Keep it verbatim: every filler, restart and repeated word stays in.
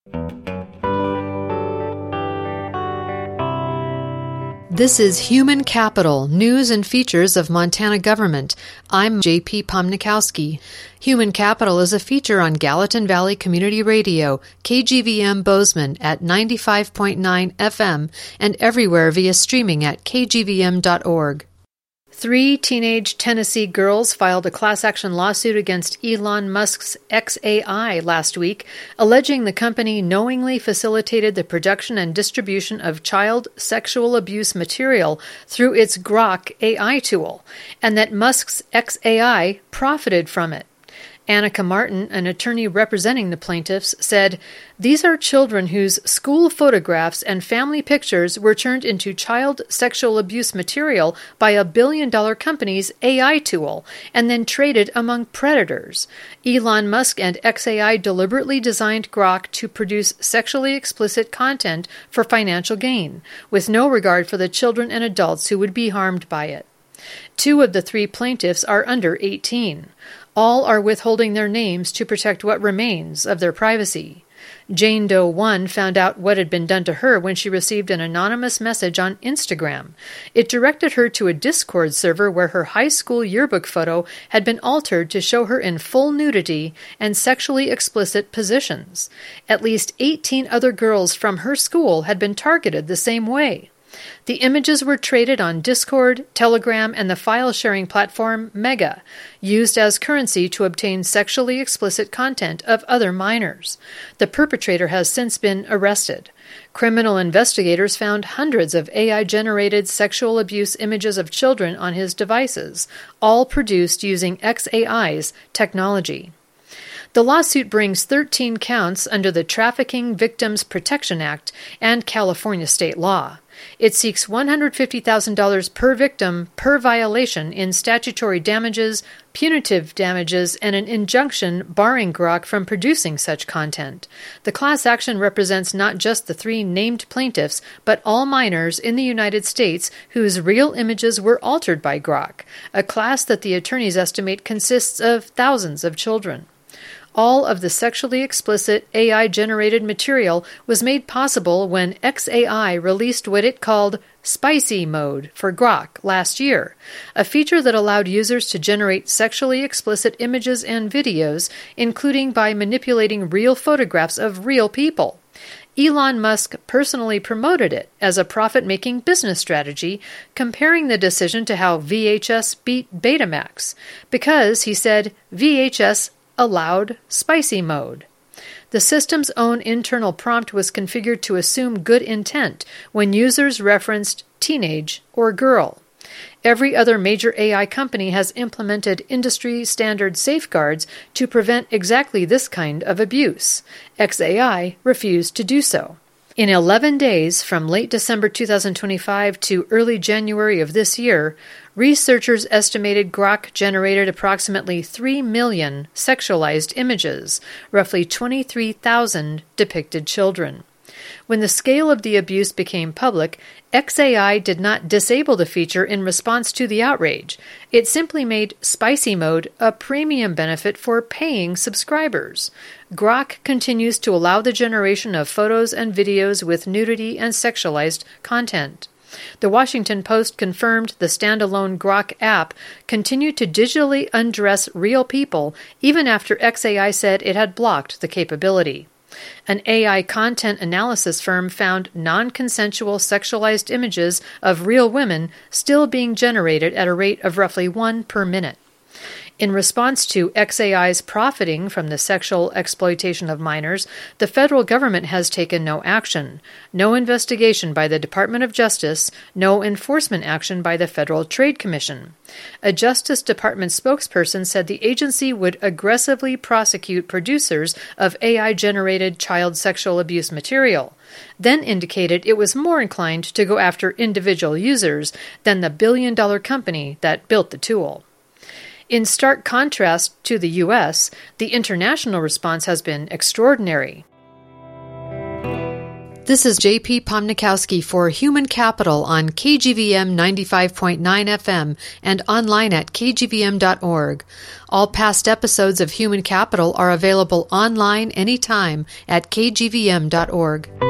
This is Human Capital, News and Features of Montana Government. I'm J P Pomnikowski. Human Capital is a feature on Gallatin Valley Community Radio, K G V M Bozeman at ninety-five point nine F M, and everywhere via streaming at k g v m dot org. Three teenage Tennessee girls filed a class action lawsuit against Elon Musk's X A I last week, alleging the company knowingly facilitated the production and distribution of child sexual abuse material through its Grok A I tool, and that Musk's X A I profited from it. Annika Martin, an attorney representing the plaintiffs, said, "These are children whose school photographs and family pictures were turned into child sexual abuse material by a billion-dollar company's A I tool and then traded among predators. Elon Musk and X A I deliberately designed Grok to produce sexually explicit content for financial gain, with no regard for the children and adults who would be harmed by it." Two of the three plaintiffs are under eighteen. All are withholding their names to protect what remains of their privacy. Jane Doe one found out what had been done to her when she received an anonymous message on Instagram. It directed her to a Discord server where her high school yearbook photo had been altered to show her in full nudity and sexually explicit positions. At least eighteen other girls from her school had been targeted the same way. The images were traded on Discord, Telegram, and the file-sharing platform Mega, used as currency to obtain sexually explicit content of other minors. The perpetrator has since been arrested. Criminal investigators found hundreds of A I-generated sexual abuse images of children on his devices, all produced using X A I's technology. The lawsuit brings thirteen counts under the Trafficking Victims Protection Act and California state law. It seeks one hundred fifty thousand dollars per victim per violation in statutory damages, punitive damages, and an injunction barring Grok from producing such content. The class action represents not just the three named plaintiffs, but all minors in the United States whose real images were altered by Grok, a class that the attorneys estimate consists of thousands of children. All of the sexually explicit A I-generated material was made possible when X A I released what it called Spicy Mode for Grok last year, a feature that allowed users to generate sexually explicit images and videos, including by manipulating real photographs of real people. Elon Musk personally promoted it as a profit-making business strategy, comparing the decision to how V H S beat Betamax, because, he said, V H S allowed spicy mode. The system's own internal prompt was configured to assume good intent when users referenced teenage or girl. Every other major A I company has implemented industry-standard safeguards to prevent exactly this kind of abuse. X A I refused to do so. In eleven days, from late December two thousand twenty-five to early January of this year, researchers estimated Grok generated approximately three million sexualized images, roughly twenty-three thousand depicted children. When the scale of the abuse became public, X A I did not disable the feature in response to the outrage. It simply made Spicy Mode a premium benefit for paying subscribers. Grok continues to allow the generation of photos and videos with nudity and sexualized content. The Washington Post confirmed the standalone Grok app continued to digitally undress real people even after X A I said it had blocked the capability. An A I content analysis firm found non-consensual sexualized images of real women still being generated at a rate of roughly one per minute. In response to X A I's profiting from the sexual exploitation of minors, the federal government has taken no action. No investigation by the Department of Justice, no enforcement action by the Federal Trade Commission. A Justice Department spokesperson said the agency would aggressively prosecute producers of A I-generated child sexual abuse material, then indicated it was more inclined to go after individual users than the billion-dollar company that built the tool. In stark contrast to the U S, the international response has been extraordinary. This is J P Pomnikowski for Human Capital on K G V M ninety-five point nine F M and online at k g v m dot org. All past episodes of Human Capital are available online anytime at k g v m dot org.